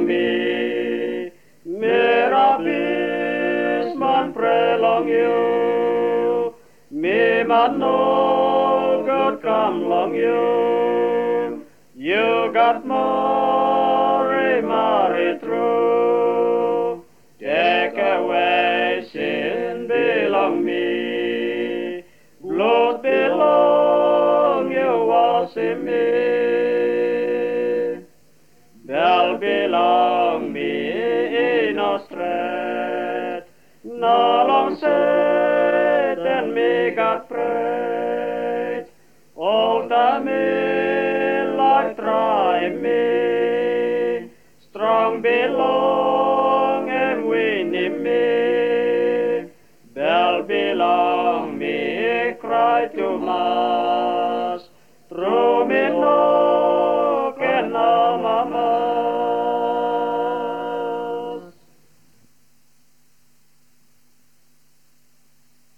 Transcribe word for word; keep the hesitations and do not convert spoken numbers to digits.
me. Mirabis man prelong you. Me man no good come long you. You got more, more true. Take away sin belong me. Blood belong you was in me. Bell belong me in a strait. No long said and me got prayed. All the me like try me. Strong belong and winning me. Bell belong me cry to mass. Through me no can no mama.